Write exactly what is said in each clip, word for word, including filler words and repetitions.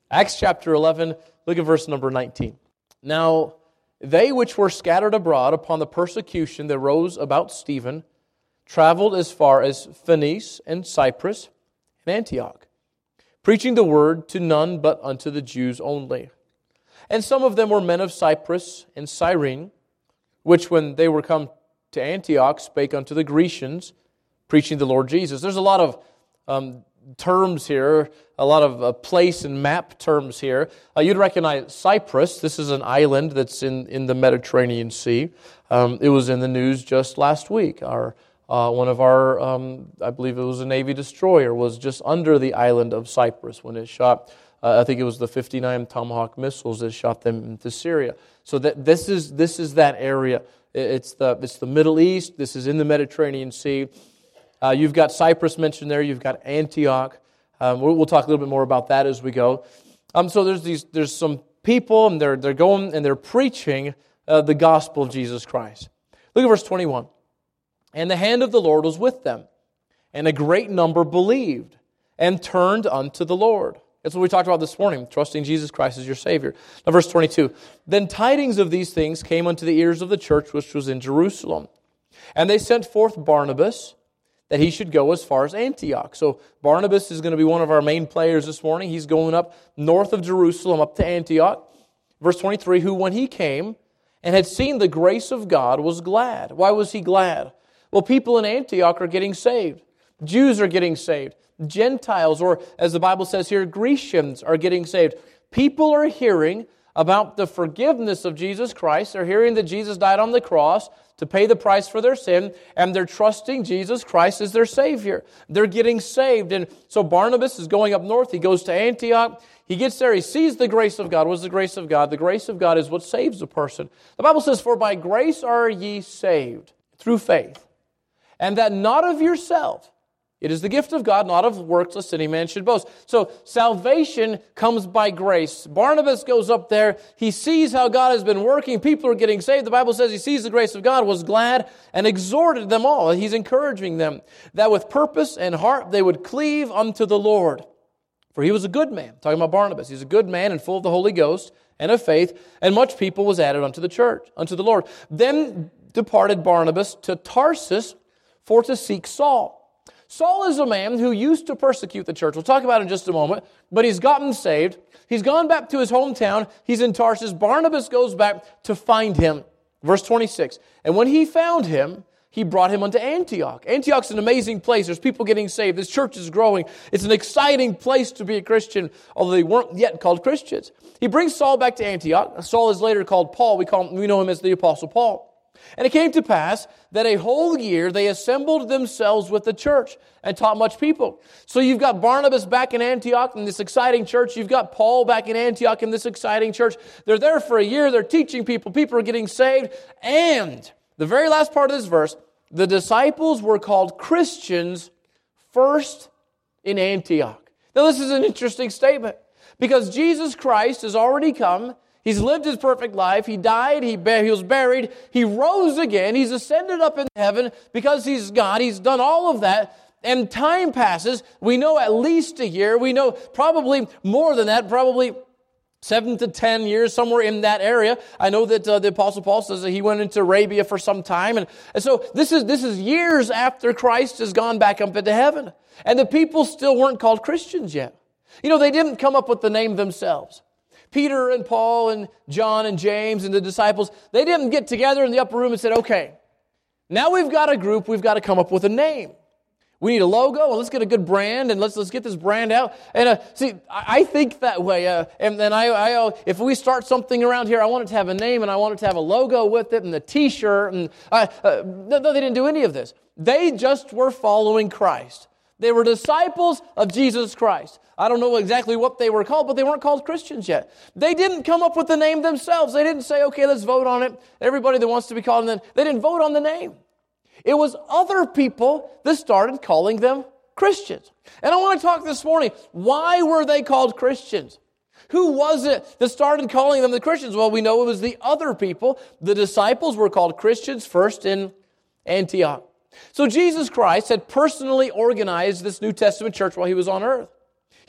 Acts chapter eleven, look at verse number nineteen. Now, they which were scattered abroad upon the persecution that rose about Stephen traveled as far as Phoenice and Cyprus and Antioch, preaching the word to none but unto the Jews only. And some of them were men of Cyprus and Cyrene, which when they were come to Antioch spake unto the Grecians, preaching the Lord Jesus. There's a lot of um, terms here, a lot of uh, place and map terms here. Uh, you'd recognize Cyprus. This is an island that's in, in the Mediterranean Sea. Um, it was in the news just last week. Our uh, one of our, um, I believe it was a Navy destroyer, was just under the island of Cyprus when it shot. Uh, I think it was the fifty-nine Tomahawk missiles that shot them into Syria. So that this is this is that area. It's the it's the Middle East. This is in the Mediterranean Sea. Uh, you've got Cyprus mentioned there. You've got Antioch. Um, we'll, we'll talk a little bit more about that as we go. Um, so there's these there's some people, and they're they're going and they're preaching uh, the gospel of Jesus Christ. Look at verse twenty-one. And the hand of the Lord was with them, and a great number believed and turned unto the Lord. That's what we talked about this morning, trusting Jesus Christ as your Savior. Now, verse twenty-two. Then tidings of these things came unto the ears of the church which was in Jerusalem. And they sent forth Barnabas, that he should go as far as Antioch. So Barnabas is going to be one of our main players this morning. He's going up north of Jerusalem, up to Antioch. Verse twenty-three, who when he came and had seen the grace of God was glad. Why was he glad? Well, people in Antioch are getting saved. Jews are getting saved. Gentiles, or as the Bible says here, Grecians are getting saved. People are hearing about the forgiveness of Jesus Christ. They're hearing that Jesus died on the cross to pay the price for their sin, and they're trusting Jesus Christ as their Savior. They're getting saved. And so Barnabas is going up north. He goes to Antioch. He gets there. He sees the grace of God. What is the grace of God? The grace of God is what saves a person. The Bible says, for by grace are ye saved, through faith, and that not of yourself. It is the gift of God, not of works, lest any man should boast. So salvation comes by grace. Barnabas goes up there. He sees how God has been working. People are getting saved. The Bible says he sees the grace of God, was glad, and exhorted them all. He's encouraging them that with purpose and heart they would cleave unto the Lord. For he was a good man. Talking about Barnabas. He's a good man and full of the Holy Ghost and of faith. And much people was added unto the church, unto the Lord. Then departed Barnabas to Tarsus for to seek Saul. Saul is a man who used to persecute the church. We'll talk about it in just a moment. But he's gotten saved. He's gone back to his hometown. He's in Tarsus. Barnabas goes back to find him. Verse twenty-six. And when he found him, he brought him unto Antioch. Antioch's an amazing place. There's people getting saved. This church is growing. It's an exciting place to be a Christian, although they weren't yet called Christians. He brings Saul back to Antioch. Saul is later called Paul. We call him, we know him as the Apostle Paul. And it came to pass that a whole year they assembled themselves with the church and taught much people. So you've got Barnabas back in Antioch in this exciting church. You've got Paul back in Antioch in this exciting church. They're there for a year. They're teaching people. People are getting saved. And the very last part of this verse, the disciples were called Christians first in Antioch. Now this is an interesting statement because Jesus Christ has already come. He's lived his perfect life. He died. He, he was buried. He rose again. He's ascended up in heaven because he's God. He's done all of that. And time passes. We know at least a year. We know probably more than that, probably seven to ten years, somewhere in that area. I know that uh, the Apostle Paul says that he went into Arabia for some time. And, and so this is, this is years after Christ has gone back up into heaven. And the people still weren't called Christians yet. You know, they didn't come up with the name themselves. Peter and Paul and John and James and the disciples, they didn't get together in the upper room and said, okay, now we've got a group, we've got to come up with a name. We need a logo, and let's get a good brand, and let's let's get this brand out. And uh, see, I, I think that way. Uh, and then I, I, uh, if we start something around here, I want it to have a name, and I want it to have a logo with it, and a T-shirt. And uh, uh, no, they didn't do any of this. They just were following Christ. They were disciples of Jesus Christ. I don't know exactly what they were called, but they weren't called Christians yet. They didn't come up with the name themselves. They didn't say, okay, let's vote on it. Everybody that wants to be called, and then they didn't vote on the name. It was other people that started calling them Christians. And I want to talk this morning, why were they called Christians? Who was it that started calling them the Christians? Well, we know it was the other people. The disciples were called Christians first in Antioch. So Jesus Christ had personally organized this New Testament church while he was on earth.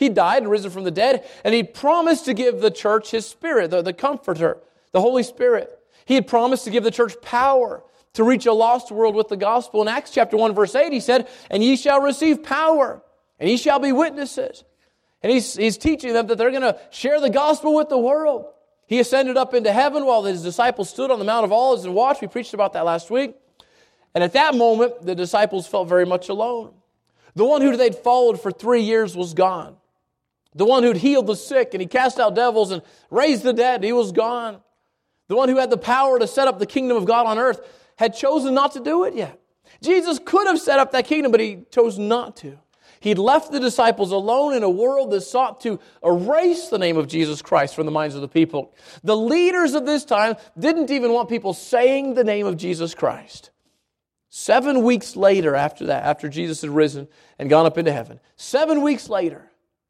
He died and risen from the dead, and He promised to give the church His Spirit, the, the Comforter, the Holy Spirit. He had promised to give the church power to reach a lost world with the gospel. In Acts chapter one, verse eight, He said, "And ye shall receive power, and ye shall be witnesses." And he's, he's teaching them that they're going to share the gospel with the world. He ascended up into heaven while His disciples stood on the Mount of Olives and watched. We preached about that last week. And at that moment, the disciples felt very much alone. The one who they'd followed for three years was gone. The one who'd healed the sick and He cast out devils and raised the dead, He was gone. The one who had the power to set up the kingdom of God on earth had chosen not to do it yet. Jesus could have set up that kingdom, but He chose not to. He'd left the disciples alone in a world that sought to erase the name of Jesus Christ from the minds of the people. The leaders of this time didn't even want people saying the name of Jesus Christ. Seven weeks later after that, after Jesus had risen and gone up into heaven, seven weeks later,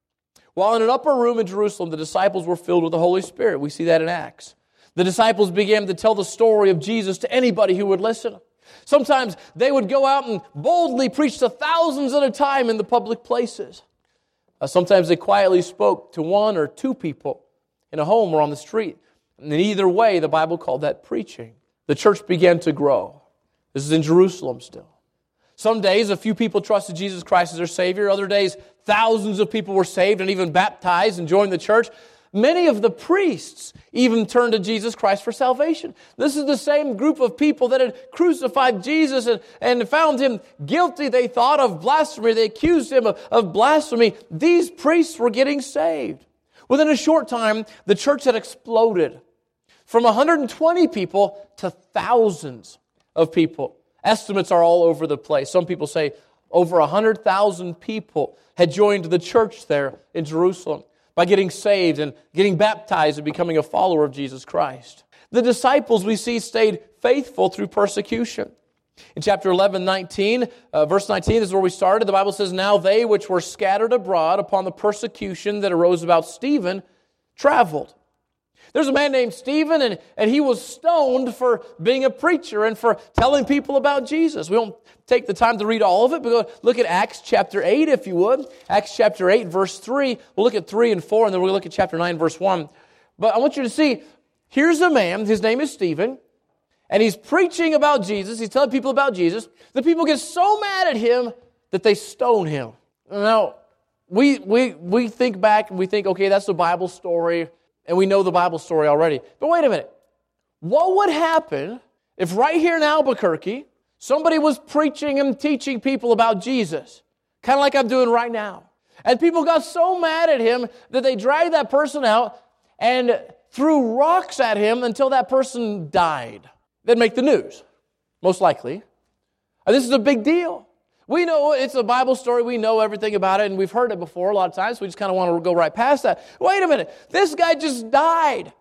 while in an upper room in Jerusalem, the disciples were filled with the Holy Spirit. We see that in Acts. The disciples began to tell the story of Jesus to anybody who would listen. Sometimes they would go out and boldly preach to thousands at a time in the public places. Uh, sometimes they quietly spoke to one or two people in a home or on the street. And in either way, the Bible called that preaching. The church began to grow. This is in Jerusalem still. Some days, a few people trusted Jesus Christ as their Savior. Other days, thousands of people were saved and even baptized and joined the church. Many of the priests even turned to Jesus Christ for salvation. This is the same group of people that had crucified Jesus and, and found Him guilty, they thought, of blasphemy. They accused Him of, of blasphemy. These priests were getting saved. Within a short time, the church had exploded from one hundred twenty people to thousands of people. Estimates are all over the place. Some people say over one hundred thousand people had joined the church there in Jerusalem by getting saved and getting baptized and becoming a follower of Jesus Christ. The disciples, we see, stayed faithful through persecution. In chapter eleven, nineteen, uh, verse nineteen, this is where we started. The Bible says, "Now they which were scattered abroad upon the persecution that arose about Stephen traveled." There's a man named Stephen, and, and he was stoned for being a preacher and for telling people about Jesus. We don't take the time to read all of it, but look at Acts chapter eight, if you would. Acts chapter eight, verse three. We'll look at three and four, and then we'll look at chapter nine, verse one. But I want you to see, here's a man, his name is Stephen, and he's preaching about Jesus. He's telling people about Jesus. The people get so mad at him that they stone him. Now, we we we think back and we think, okay, that's a Bible story, and we know the Bible story already. But wait a minute. What would happen if right here in Albuquerque, somebody was preaching and teaching people about Jesus, kind of like I'm doing right now, and people got so mad at him that they dragged that person out and threw rocks at him until that person died? They'd make the news, most likely. And this is a big deal. We know it's a Bible story. We know everything about it, and we've heard it before a lot of times. So we just kind of want to go right past that. Wait a minute. This guy just died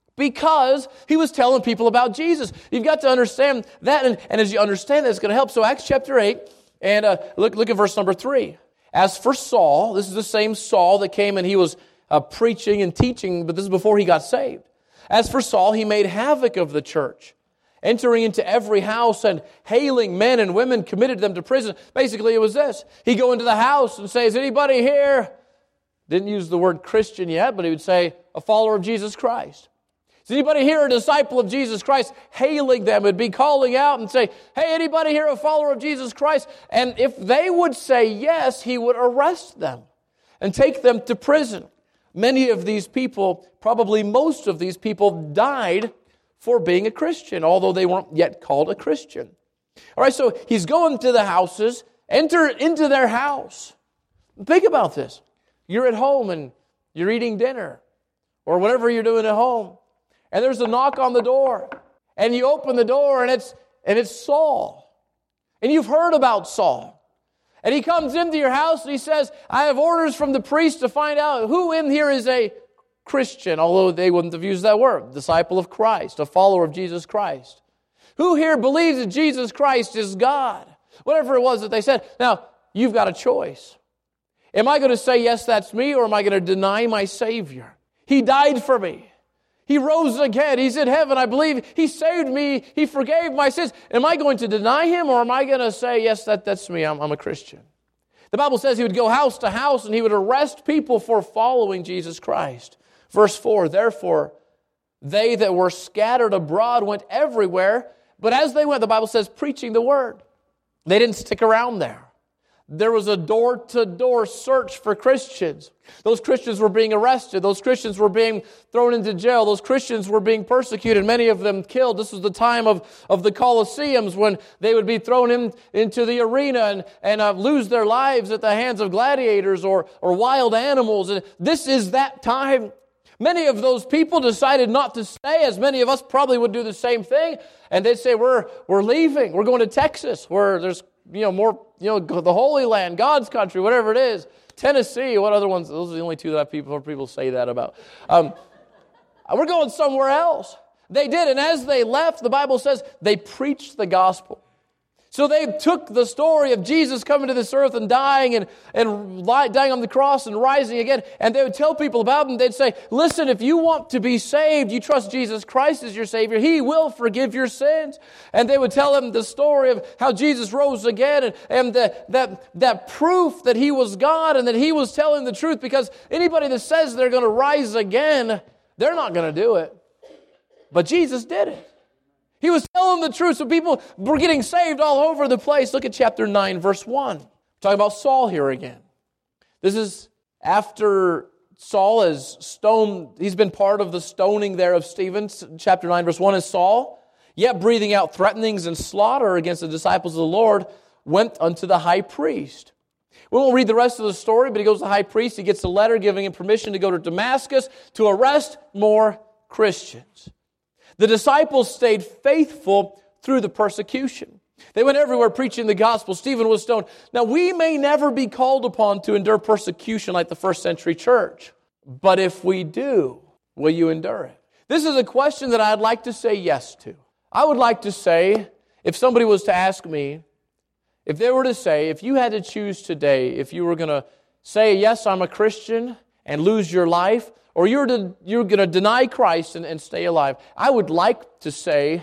because he was telling people about Jesus. You've got to understand that, and, and as you understand that, it's going to help. So Acts chapter eight, and uh, look, look at verse number three. As for Saul, this is the same Saul that came and he was uh, preaching and teaching, but this is before he got saved. As for Saul, he made havoc of the church, entering into every house and hailing men and women, committed them to prison. Basically, it was this. He'd go into the house and say, "Is anybody here?" Didn't use the word Christian yet, but he would say, "A follower of Jesus Christ." "Is anybody here a disciple of Jesus Christ?" Hailing them. It'd be calling out and say, "Hey, anybody here a follower of Jesus Christ?" And if they would say yes, he would arrest them and take them to prison. Many of these people, probably most of these people, died for being a Christian, although they weren't yet called a Christian. All right, so he's going to the houses, enter into their house. Think about this. You're at home and you're eating dinner or whatever you're doing at home, and there's a knock on the door, and you open the door, and it's and it's Saul. And you've heard about Saul. And he comes into your house and he says, "I have orders from the priest to find out who in here is a Christian," although they wouldn't have used that word, disciple of Christ, a follower of Jesus Christ. "Who here believes that Jesus Christ is God?" Whatever it was that they said. Now, you've got a choice. Am I going to say, "Yes, that's me," or am I going to deny my Savior? He died for me. He rose again. He's in heaven. I believe He saved me. He forgave my sins. Am I going to deny Him, or am I going to say, "Yes, that, that's me. I'm, I'm a Christian"? The Bible says he would go house to house and he would arrest people for following Jesus Christ. Verse four, therefore, they that were scattered abroad went everywhere, but as they went, the Bible says, preaching the word. They didn't stick around there. There was a door-to-door search for Christians. Those Christians were being arrested. Those Christians were being thrown into jail. Those Christians were being persecuted, many of them killed. This was the time of, of the Colosseums when they would be thrown in, into the arena and, and uh, lose their lives at the hands of gladiators or, or wild animals. And this is that time. Many of those people decided not to stay, as many of us probably would do the same thing. And they'd say, we're, we're leaving. We're going to Texas, where there's you know, more, you know, the Holy Land, God's country, whatever it is. Tennessee, what other ones? Those are the only two that people people say that about. Um, we're going somewhere else. They did, and as they left, the Bible says they preached the gospel. So they took the story of Jesus coming to this earth and dying and, and dying on the cross and rising again, and they would tell people about him. They'd say, listen, if you want to be saved, you trust Jesus Christ as your Savior, He will forgive your sins. And they would tell them the story of how Jesus rose again and, and the, that, that proof that He was God and that He was telling the truth, because anybody that says they're going to rise again, they're not going to do it. But Jesus did it. He was telling the truth, so people were getting saved all over the place. Look at chapter nine, verse one. We're talking about Saul here again. This is after Saul is stoned. He's been part of the stoning there of Stephen. Chapter nine, verse one is Saul, yet breathing out threatenings and slaughter against the disciples of the Lord, went unto the high priest. We won't read the rest of the story, but he goes to the high priest. He gets a letter giving him permission to go to Damascus to arrest more Christians. The disciples stayed faithful through the persecution. They went everywhere preaching the gospel. Stephen was stoned. Now, we may never be called upon to endure persecution like the first century church. But if we do, will you endure it? This is a question that I'd like to say yes to. I would like to say, if somebody was to ask me, if they were to say, if you had to choose today, if you were going to say, yes, I'm a Christian and lose your life, or you're, to, you're going to deny Christ and, and stay alive, I would like to say,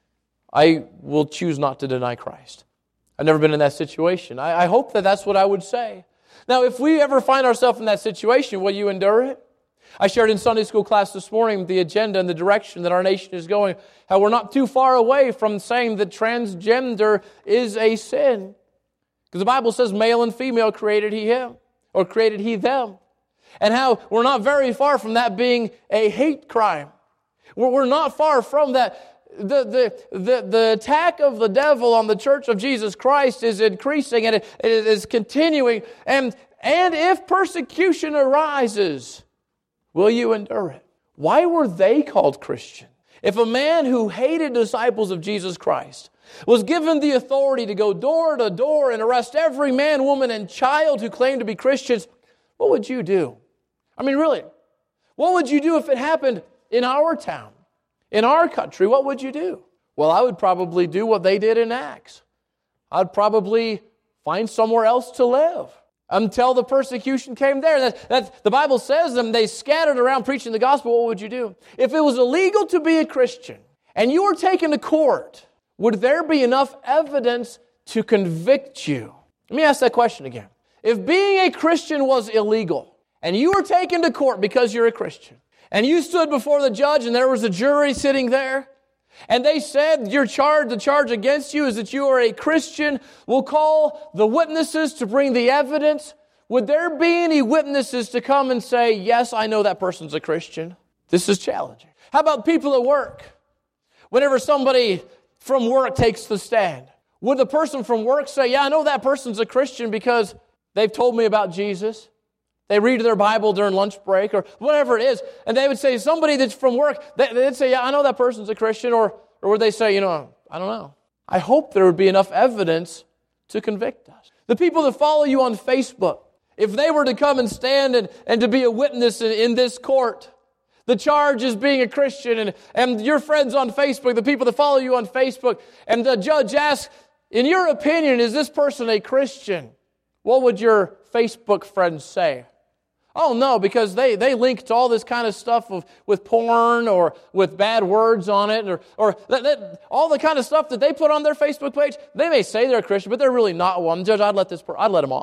I will choose not to deny Christ. I've never been in that situation. I, I hope that that's what I would say. Now, if we ever find ourselves in that situation, will you endure it? I shared in Sunday school class this morning the agenda and the direction that our nation is going, how we're not too far away from saying that transgender is a sin. Because the Bible says male and female created He him, or created He them. And how we're not very far from that being a hate crime. We're not far from that. The, the, the, the attack of the devil on the church of Jesus Christ is increasing and it, it is continuing. And, and if persecution arises, will you endure it? Why were they called Christian? If a man who hated disciples of Jesus Christ was given the authority to go door to door and arrest every man, woman, and child who claimed to be Christians, what would you do? I mean, really, what would you do if it happened in our town, in our country? What would you do? Well, I would probably do what they did in Acts. I'd probably find somewhere else to live until the persecution came there. That, that the Bible says them, they scattered around preaching the gospel. What would you do? If it was illegal to be a Christian and you were taken to court, would there be enough evidence to convict you? Let me ask that question again. If being a Christian was illegal, and you were taken to court because you're a Christian, and you stood before the judge and there was a jury sitting there, and they said your charge, the charge against you is that you are a Christian, we'll call the witnesses to bring the evidence. Would there be any witnesses to come and say, yes, I know that person's a Christian? This is challenging. How about people at work? Whenever somebody from work takes the stand, would the person from work say, yeah, I know that person's a Christian because they've told me about Jesus? They read their Bible during lunch break or whatever it is. And they would say, somebody that's from work, they'd say, yeah, I know that person's a Christian. Or, or would they say, you know, I don't know. I hope there would be enough evidence to convict us. The people that follow you on Facebook, if they were to come and stand and, and to be a witness in, in this court, the charge is being a Christian, and, and your friends on Facebook, the people that follow you on Facebook, and the judge asks, in your opinion, is this person a Christian? What would your Facebook friends say? Oh, no, because they, they link to all this kind of stuff of, with porn or with bad words on it or, or that, that, all the kind of stuff that they put on their Facebook page. They may say they're a Christian, but they're really not one. Judge, I'd let this I'd let them off.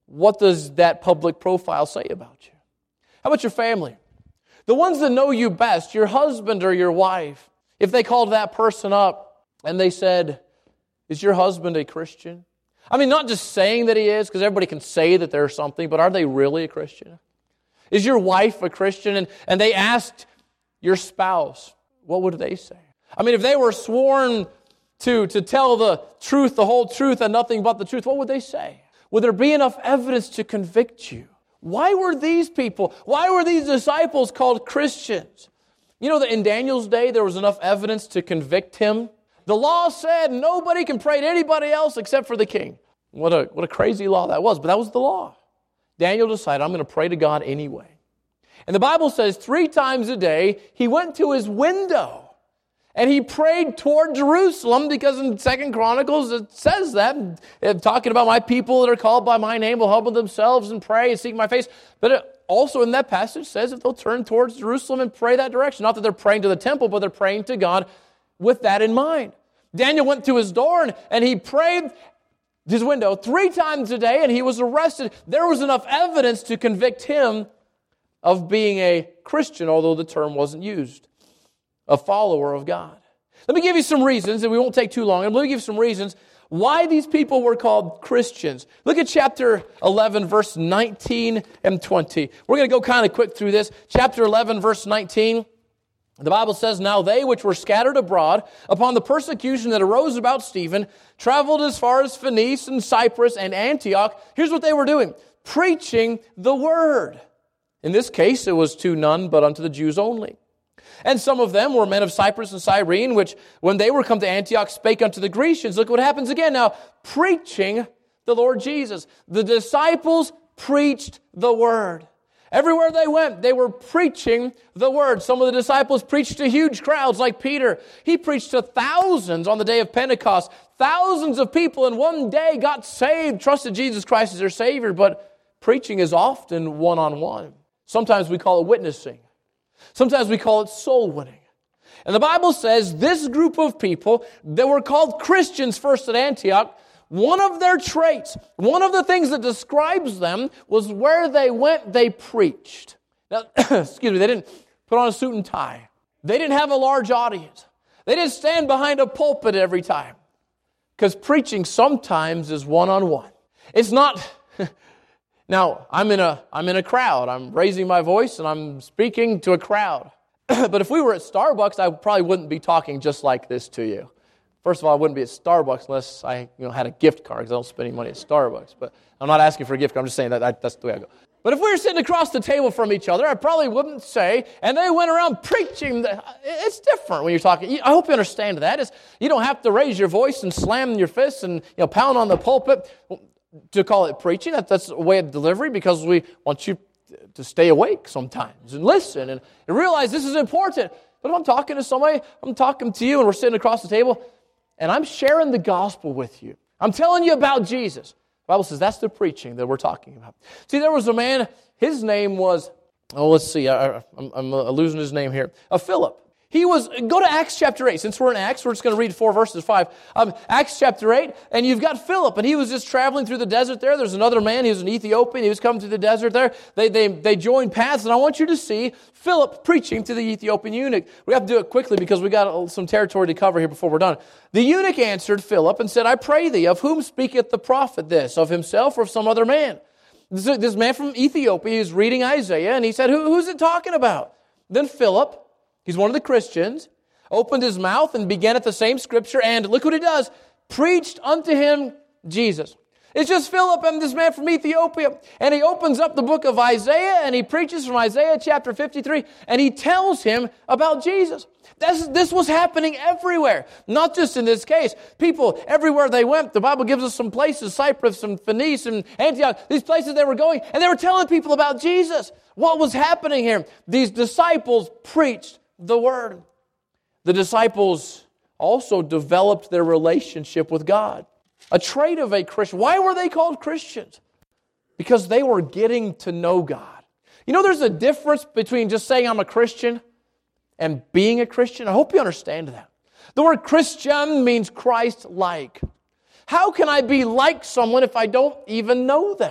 what does that public profile say about you? How about your family? The ones that know you best, your husband or your wife, if they called that person up and they said, is your husband a Christian? I mean, not just saying that he is, because everybody can say that they're something, but are they really a Christian? Is your wife a Christian? And, and they asked your spouse, what would they say? I mean, if they were sworn to, to tell the truth, the whole truth, and nothing but the truth, what would they say? Would there be enough evidence to convict you? Why were these people, why were these disciples called Christians? You know that in Daniel's day, there was enough evidence to convict him. The law said nobody can pray to anybody else except for the king. What a, what a crazy law that was, but that was the law. Daniel decided, I'm going to pray to God anyway. And the Bible says three times a day, he went to his window and he prayed toward Jerusalem, because in Second Chronicles it says that, talking about my people that are called by my name will humble themselves and pray and seek my face. But it also in that passage says that they'll turn towards Jerusalem and pray that direction. Not that they're praying to the temple, but they're praying to God with that in mind. Daniel went to his door and, and he prayed his window three times a day, and he was arrested. There was enough evidence to convict him of being a Christian, although the term wasn't used. A follower of God. Let me give you some reasons, and we won't take too long. Let me give you some reasons why these people were called Christians. Look at chapter eleven, verse nineteen and twenty. We're going to go kind of quick through this. Chapter eleven, verse nineteen. The Bible says, now they which were scattered abroad upon the persecution that arose about Stephen traveled as far as Phoenice and Cyprus and Antioch. Here's what they were doing. Preaching the word. In this case, it was to none but unto the Jews only. And some of them were men of Cyprus and Cyrene, which when they were come to Antioch spake unto the Grecians. Look what happens again now. Preaching the Lord Jesus. The disciples preached the word. Everywhere they went, they were preaching the word. Some of the disciples preached to huge crowds like Peter. He preached to thousands on the day of Pentecost. Thousands of people in one day got saved, trusted Jesus Christ as their Savior. But preaching is often one-on-one. Sometimes we call it witnessing. Sometimes we call it soul winning. And the Bible says this group of people that were called Christians first at Antioch, one of their traits, one of the things that describes them was where they went, they preached. Now, excuse me, they didn't put on a suit and tie. They didn't have a large audience. They didn't stand behind a pulpit every time. Because preaching sometimes is one-on-one. It's not... Now, I'm in a I'm in a crowd. I'm raising my voice and I'm speaking to a crowd. But if we were at Starbucks, I probably wouldn't be talking just like this to you. First of all, I wouldn't be at Starbucks unless I you know had a gift card, because I don't spend any money at Starbucks. But I'm not asking for a gift card. I'm just saying that I, that's the way I go. But if we were sitting across the table from each other, I probably wouldn't say, and they went around preaching. The, it's different when you're talking. I hope you understand that. It's, you don't have to raise your voice and slam your fists and you know pound on the pulpit to call it preaching. That, that's a way of delivery, because we want you to stay awake sometimes and listen and, and realize this is important. But if I'm talking to somebody, I'm talking to you and we're sitting across the table and I'm sharing the gospel with you. I'm telling you about Jesus. The Bible says that's the preaching that we're talking about. See, there was a man, his name was, oh, let's see, I, I'm, I'm losing his name here, uh, Philip. He was, go to Acts chapter eight. Since we're in Acts, we're just going to read four verses, five. Um, Acts chapter eight, and you've got Philip, and he was just traveling through the desert there. There's another man, he was an Ethiopian, he was coming through the desert there. They, they, they joined paths, and I want you to see Philip preaching to the Ethiopian eunuch. We have to do it quickly because we got some territory to cover here before we're done. The eunuch answered Philip and said, I pray thee, of whom speaketh the prophet this, of himself or of some other man? This, this man from Ethiopia, he was reading Isaiah, and he said, Who, who's it talking about? Then Philip, he's one of the Christians, opened his mouth and began at the same scripture, and look what he does, preached unto him Jesus. It's just Philip and this man from Ethiopia, and he opens up the book of Isaiah, and he preaches from Isaiah chapter fifty-three, and he tells him about Jesus. This, this was happening everywhere, not just in this case. People, everywhere they went, the Bible gives us some places, Cyprus and Phoenice and Antioch, these places they were going, and they were telling people about Jesus. What was happening here? These disciples preached the word. The disciples also developed their relationship with God. A trait of a Christian. Why were they called Christians? Because they were getting to know God. You know, there's a difference between just saying I'm a Christian and being a Christian. I hope you understand that. The word Christian means Christ-like. How can I be like someone if I don't even know them?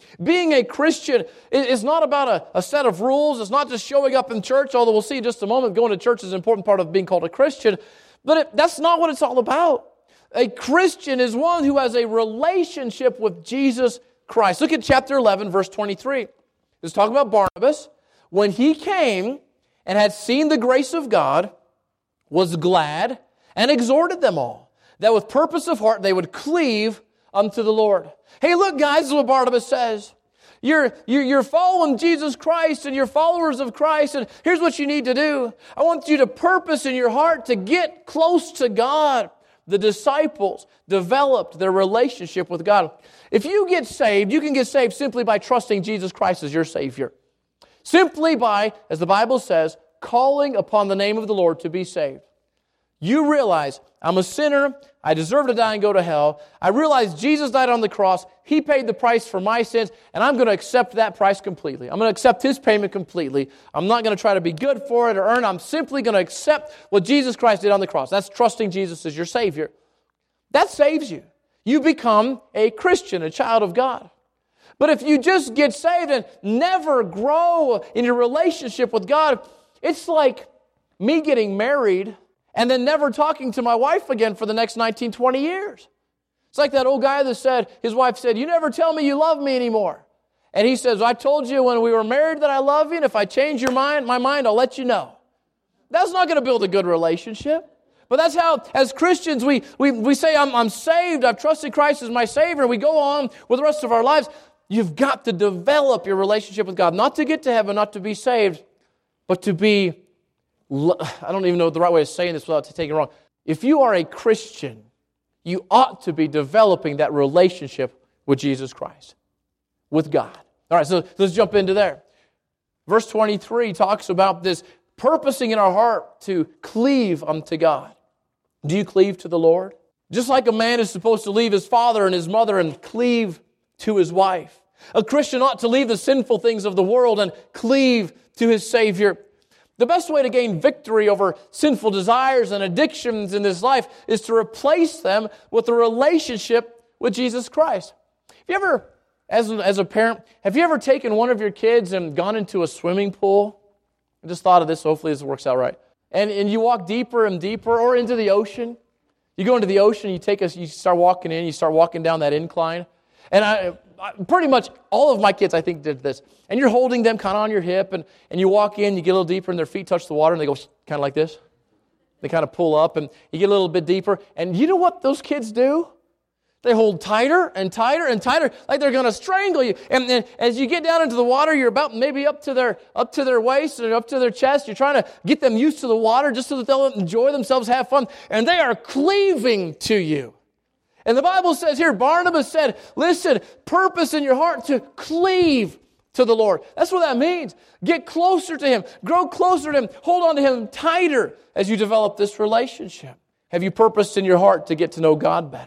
Being a Christian is not about a, a set of rules. It's not just showing up in church, although we'll see in just a moment going to church is an important part of being called a Christian. But it, that's not what it's all about. A Christian is one who has a relationship with Jesus Christ. Look at chapter eleven, verse twenty-three. It's talking about Barnabas. When he came and had seen the grace of God, was glad, and exhorted them all, that with purpose of heart they would cleave unto the Lord. Hey, look, guys, this is what Barnabas says. You're, you're, you're following Jesus Christ, and you're followers of Christ, and here's what you need to do. I want you to purpose in your heart to get close to God. The disciples developed their relationship with God. If you get saved, you can get saved simply by trusting Jesus Christ as your Savior. Simply by, as the Bible says, calling upon the name of the Lord to be saved. You realize, I'm a sinner, I deserve to die and go to hell. I realize Jesus died on the cross, He paid the price for my sins, and I'm going to accept that price completely. I'm going to accept His payment completely. I'm not going to try to be good for it or earn it. I'm simply going to accept what Jesus Christ did on the cross. That's trusting Jesus as your Savior. That saves you. You become a Christian, a child of God. But if you just get saved and never grow in your relationship with God, it's like me getting married and then never talking to my wife again for the next nineteen, twenty years. It's like that old guy that said, his wife said, you never tell me you love me anymore. And he says, I told you when we were married that I love you, and if I change your mind, my mind, I'll let you know. That's not going to build a good relationship. But that's how, as Christians, we, we, we say, I'm, I'm saved, I've trusted Christ as my Savior, and we go on with the rest of our lives. You've got to develop your relationship with God, not to get to heaven, not to be saved, but to be, I don't even know the right way of saying this without taking it wrong. If you are a Christian, you ought to be developing that relationship with Jesus Christ, with God. All right, so let's jump into there. Verse twenty-three talks about this purposing in our heart to cleave unto God. Do you cleave to the Lord? Just like a man is supposed to leave his father and his mother and cleave to his wife. A Christian ought to leave the sinful things of the world and cleave to his Savior. The best way to gain victory over sinful desires and addictions in this life is to replace them with a relationship with Jesus Christ. Have you ever, as, as a parent, have you ever taken one of your kids and gone into a swimming pool? I just thought of this, hopefully this works out right. And, and you walk deeper and deeper, or into the ocean. You go into the ocean, you take us, you start walking in, you start walking down that incline. And I, I pretty much all of my kids, I think, did this. And you're holding them kind of on your hip, and, and you walk in, you get a little deeper, and their feet touch the water, and they go kind of like this. They kind of pull up, and you get a little bit deeper. And you know what those kids do? They hold tighter and tighter and tighter, like they're going to strangle you. And then as you get down into the water, you're about maybe up to their up to their waist and up to their chest. You're trying to get them used to the water just so that they'll enjoy themselves, have fun. And they are cleaving to you. And the Bible says here, Barnabas said, listen, purpose in your heart to cleave to the Lord. That's what that means. Get closer to Him. Grow closer to Him. Hold on to Him tighter as you develop this relationship. Have you purposed in your heart to get to know God better?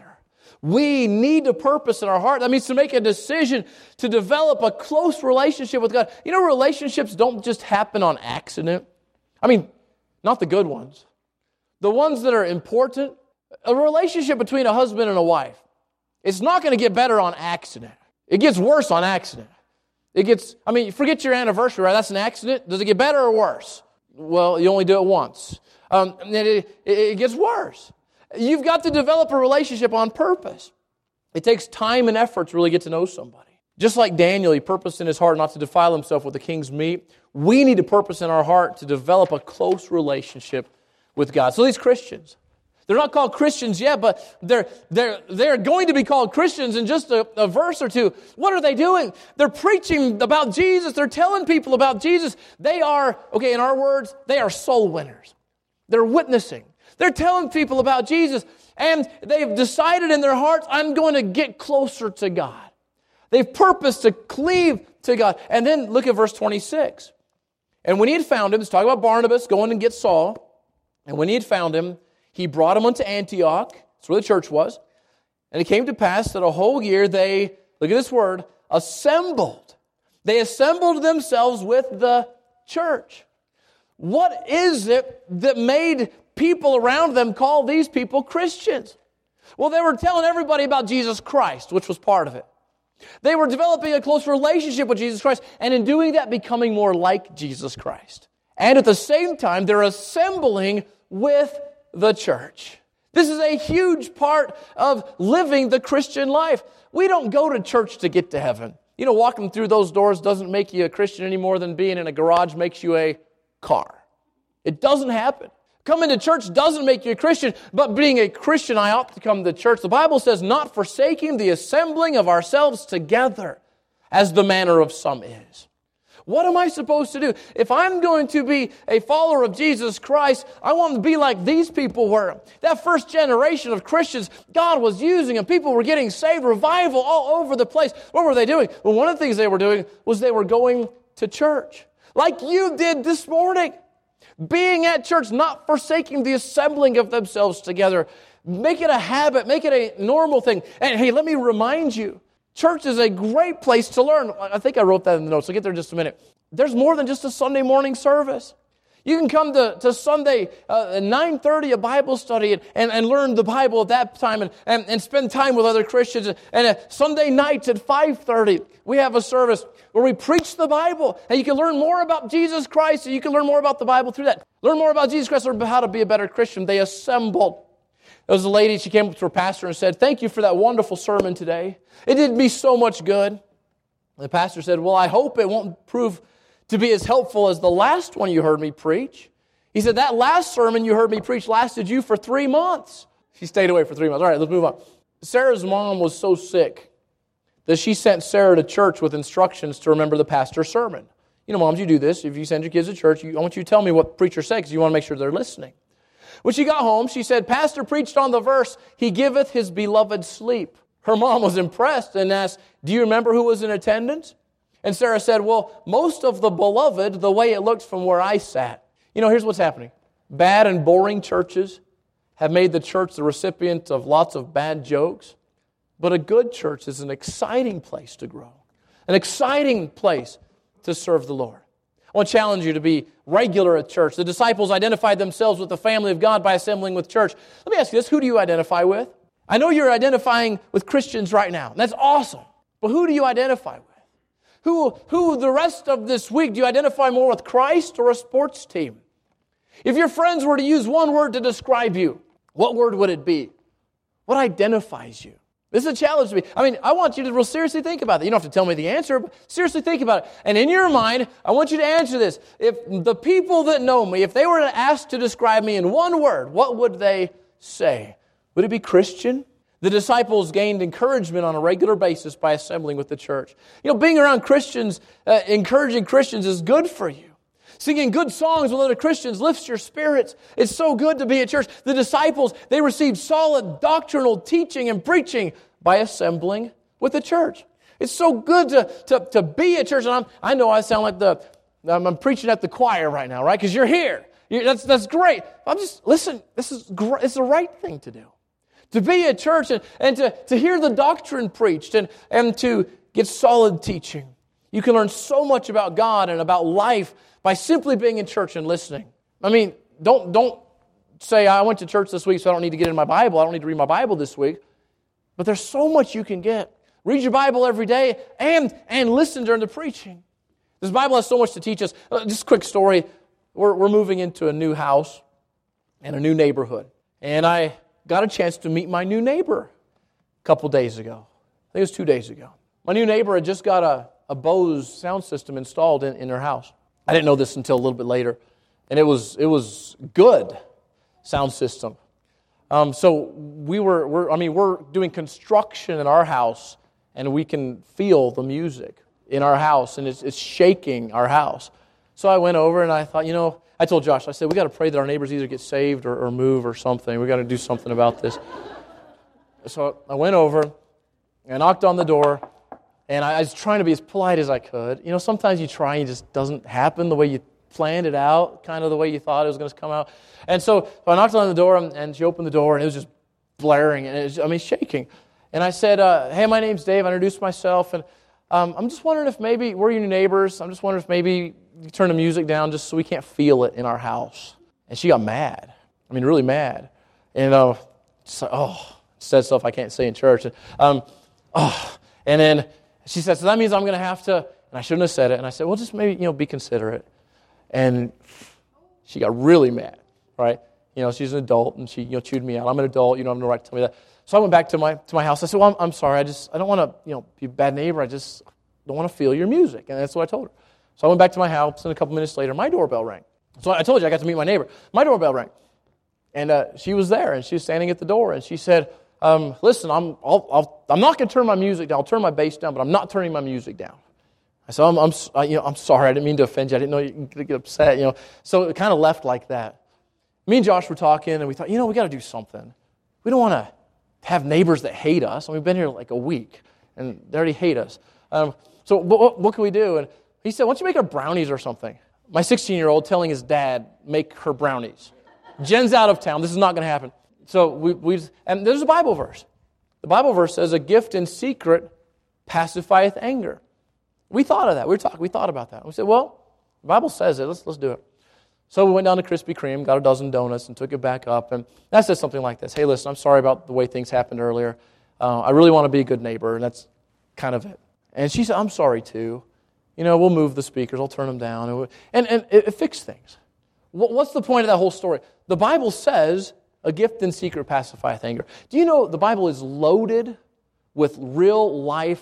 We need a purpose in our heart. That means to make a decision to develop a close relationship with God. You know, relationships don't just happen on accident. I mean, not the good ones. The ones that are important. A relationship between a husband and a wife, it's not going to get better on accident. It gets worse on accident. It gets, I mean, forget your anniversary, right? That's an accident. Does it get better or worse? Well, you only do it once. Um, it, it, it gets worse. You've got to develop a relationship on purpose. It takes time and effort to really get to know somebody. Just like Daniel, he purposed in his heart not to defile himself with the king's meat. We need to purpose in our heart to develop a close relationship with God. So these Christians, they're not called Christians yet, but they're, they're, they're going to be called Christians in just a, a verse or two. What are they doing? They're preaching about Jesus. They're telling people about Jesus. They are, okay, in our words, they are soul winners. They're witnessing. They're telling people about Jesus, and they've decided in their hearts, I'm going to get closer to God. They've purposed to cleave to God. And then look at verse twenty-six. And when he had found him, it's talking about Barnabas going and get Saul. And when he had found him, he brought him unto Antioch. That's where the church was. And it came to pass that a whole year they, look at this word, assembled. They assembled themselves with the church. What is it that made people around them call these people Christians? Well, they were telling everybody about Jesus Christ, which was part of it. They were developing a close relationship with Jesus Christ, and in doing that, becoming more like Jesus Christ. And at the same time, they're assembling with the church. This is a huge part of living the Christian life. We don't go to church to get to heaven. You know, walking through those doors doesn't make you a Christian any more than being in a garage makes you a car. It doesn't happen. Coming to church doesn't make you a Christian, but being a Christian, I ought to come to church. The Bible says, not forsaking the assembling of ourselves together, as the manner of some is. What am I supposed to do? If I'm going to be a follower of Jesus Christ, I want to be like these people were. That first generation of Christians, God was using them. People were getting saved, revival all over the place. What were they doing? Well, one of the things they were doing was they were going to church, like you did this morning. Being at church, not forsaking the assembling of themselves together. Make it a habit. Make it a normal thing. And hey, let me remind you, church is a great place to learn. I think I wrote that in the notes. I'll get there in just a minute. There's more than just a Sunday morning service. You can come to, to Sunday uh, at nine thirty, a Bible study, and, and, and learn the Bible at that time and, and, and spend time with other Christians. And uh, Sunday nights at five thirty, we have a service where we preach the Bible. And you can learn more about Jesus Christ, and you can learn more about the Bible through that. Learn more about Jesus Christ, learn how to be a better Christian. They assembled. There was a lady, she came up to her pastor and said, "Thank you for that wonderful sermon today. It did me so much good." The pastor said, "Well, I hope it won't prove to be as helpful as the last one you heard me preach." He said, "That last sermon you heard me preach lasted you for three months. She stayed away for three months. All right, let's move on. Sarah's mom was so sick that she sent Sarah to church with instructions to remember the pastor's sermon. You know, moms, you do this. If you send your kids to church, you, I want you to tell me what the preacher said because you want to make sure they're listening. When she got home, she said, "Pastor preached on the verse, 'He giveth his beloved sleep.'" Her mom was impressed and asked, "Do you remember who was in attendance?" And Sarah said, "Well, most of the beloved, the way it looked from where I sat." You know, here's what's happening. Bad and boring churches have made the church the recipient of lots of bad jokes. But a good church is an exciting place to grow, an exciting place to serve the Lord. I want to challenge you to be regular at church. The disciples identified themselves with the family of God by assembling with church. Let me ask you this, who do you identify with? I know you're identifying with Christians right now. That's awesome. But who do you identify with? Who, who the rest of this week, do you identify more with Christ or a sports team? If your friends were to use one word to describe you, what word would it be? What identifies you? This is a challenge to me. I mean, I want you to real seriously think about that. You don't have to tell me the answer, but seriously think about it. And in your mind, I want you to answer this. If the people that know me, if they were asked to describe me in one word, what would they say? Would it be Christian? The disciples gained encouragement on a regular basis by assembling with the church. You know, being around Christians, uh, encouraging Christians is good for you. Singing good songs with other Christians lifts your spirits. It's so good to be at church. The disciples, they received solid doctrinal teaching and preaching by assembling with the church. It's so good to, to, to be at church. And I'm, I know I sound like the I'm, I'm preaching at the choir right now, right? Because you're here. You're, that's, that's great. I'm just, listen, this is great. It's the right thing to do. To be at church and, and to, to hear the doctrine preached and, and to get solid teaching. You can learn so much about God and about life by simply being in church and listening. I mean, don't don't say, I went to church this week, so I don't need to get in my Bible. I don't need to read my Bible this week. But there's so much you can get. Read your Bible every day and, and listen during the preaching. This Bible has so much to teach us. Uh, just a quick story. We're, we're moving into a new house and a new neighborhood. And I got a chance to meet my new neighbor a couple days ago. I think it was two days ago. My new neighbor had just got a, a Bose sound system installed in, in her house. I didn't know this until a little bit later. And it was it was good sound system. Um, so we were, we're, I mean, we're doing construction in our house, and we can feel the music in our house, and it's, it's shaking our house. So I went over, and I thought, you know, I told Josh, I said, we got to pray that our neighbors either get saved or, or move or something. We got to do something about this. So I went over, and I knocked on the door, and I was trying to be as polite as I could. You know, sometimes you try and it just doesn't happen the way you planned it out, kind of the way you thought it was going to come out. And so, so I knocked on the door, and, and she opened the door, and it was just blaring, and it was, I mean, shaking. And I said, uh, hey, my name's Dave. I introduced myself, and um, I'm just wondering if maybe, we're your neighbors, I'm just wondering if maybe you turn the music down just so we can't feel it in our house. And she got mad. I mean, really mad. And uh, just like, oh, said stuff I can't say in church. And, um, oh, and then She said, so that means I'm going to have to, and I shouldn't have said it. And I said, well, just maybe, you know, be considerate. And she got really mad, right? You know, she's an adult, and she, you know, chewed me out. I'm an adult. You don't have no right to tell me that. So I went back to my to my house. I said, well, I'm, I'm sorry. I just, I don't want to, you know, be a bad neighbor. I just don't want to feel your music. And that's what I told her. So I went back to my house, and a couple minutes later, my doorbell rang. So I told you I got to meet my neighbor. My doorbell rang. And uh, she was there, and she was standing at the door, and she said, um, listen, I'm I'll, I'll, I'm not going to turn my music down. I'll turn my bass down, but I'm not turning my music down. I said, I'm, I'm, uh, you know, I'm sorry. I didn't mean to offend you. I didn't know you could get upset. You know, so it kind of left like that. Me and Josh were talking, and we thought, you know, we got to do something. We don't want to have neighbors that hate us. And we've been here like a week, and they already hate us. Um, so what, what can we do? And he said, why don't you make her brownies or something? My sixteen-year-old telling his dad, make her brownies. Jen's out of town. This is not going to happen. So we, we've, and there's a Bible verse. The Bible verse says, a gift in secret pacifieth anger. We thought of that. We were talking. We thought about that. We said, well, the Bible says it. Let's let's do it. So we went down to Krispy Kreme, got a dozen donuts, and took it back up. And that said something like this. Hey, listen, I'm sorry about the way things happened earlier. Uh, I really want to be a good neighbor, and that's kind of it. And she said, I'm sorry too. You know, we'll move the speakers. I'll turn them down. And, we, and, and it, it fixed things. What's the point of that whole story? The Bible says, a gift in secret pacifieth anger. Do you know the Bible is loaded with real life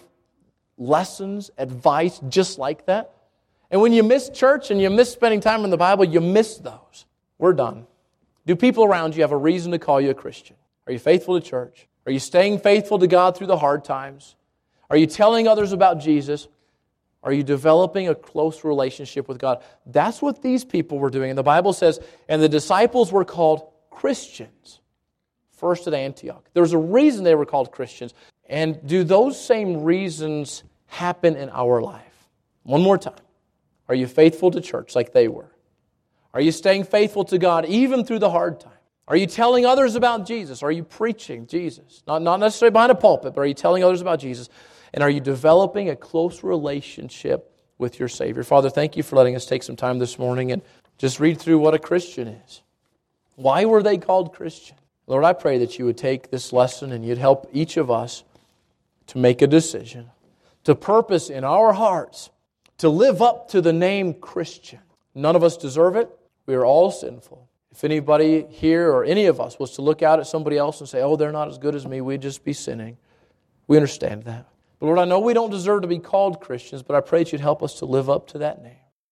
lessons, advice, just like that? And when you miss church and you miss spending time in the Bible, you miss those. We're done. Do people around you have a reason to call you a Christian? Are you faithful to church? Are you staying faithful to God through the hard times? Are you telling others about Jesus? Are you developing a close relationship with God? That's what these people were doing. And the Bible says, and the disciples were called Christians, first at Antioch. There's a reason they were called Christians. And do those same reasons happen in our life? One more time. Are you faithful to church like they were? Are you staying faithful to God even through the hard time? Are you telling others about Jesus? Are you preaching Jesus? Not, not necessarily behind a pulpit, but are you telling others about Jesus? And are you developing a close relationship with your Savior? Father, thank you for letting us take some time this morning and just read through what a Christian is. Why were they called Christian? Lord, I pray that you would take this lesson and you'd help each of us to make a decision, to purpose in our hearts, to live up to the name Christian. None of us deserve it. We are all sinful. If anybody here or any of us was to look out at somebody else and say, oh, they're not as good as me, we'd just be sinning. We understand that. But Lord, I know we don't deserve to be called Christians, but I pray that you'd help us to live up to that name.